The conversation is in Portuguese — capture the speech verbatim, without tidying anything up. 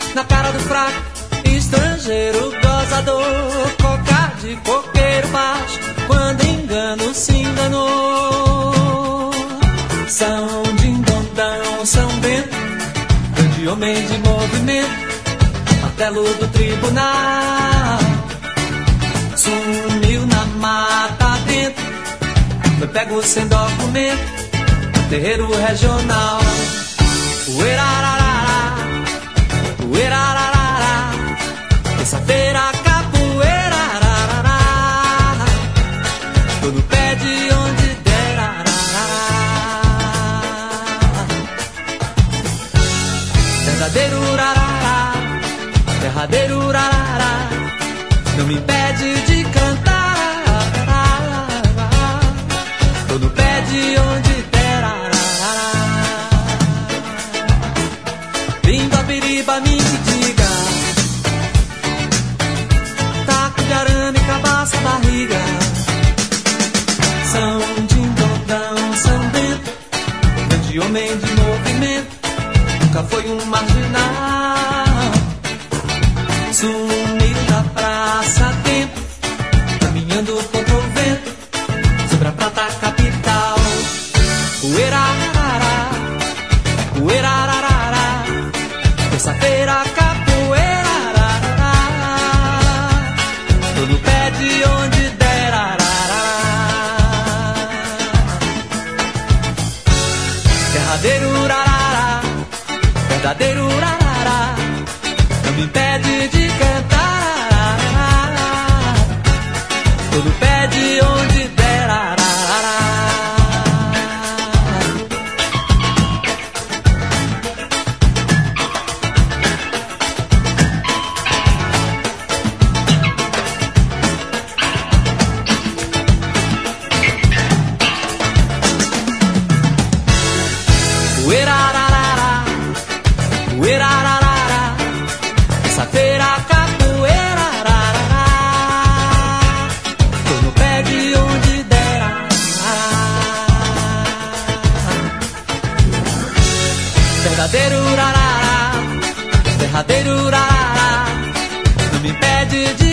na cara do fraco, estrangeiro, gozador, cocar de coqueiro baixo, quando engano se enganou. São dindondão, São Bento, grande homem de movimento, martelo do tribunal, sumiu na mata dentro, foi pego sem documento, terreiro regional. Uerararara, uerararara, terça-feira capoeira, arararara, tô no pé de onde der, arararara. Verdadeiro urarará, derradeiro urarará, não me impede de cantar, arararara, tô no pé de onde der, arararara. Bimba, biriba, me diga, taco de arame, cabaça, barriga. São dindondão, São Bento, grande homem de movimento, nunca foi um marginal. Sumiu da praça a tempo, caminhando contra o vento, sobre a prata capital. Uerararara, uerararara, terça-feira capoeira, arararara, tô no pé de onde der, arararara. Derradeiro urarará, verdadeiro urarará, não me impede de cantar, tô no pé de onde der, arararara. Uerararara, uerararara, terça-feira capoeira, arararara, tô no pé de onde der, arararara. Verdadeiro urarará, derradeiro urarará, não me impede de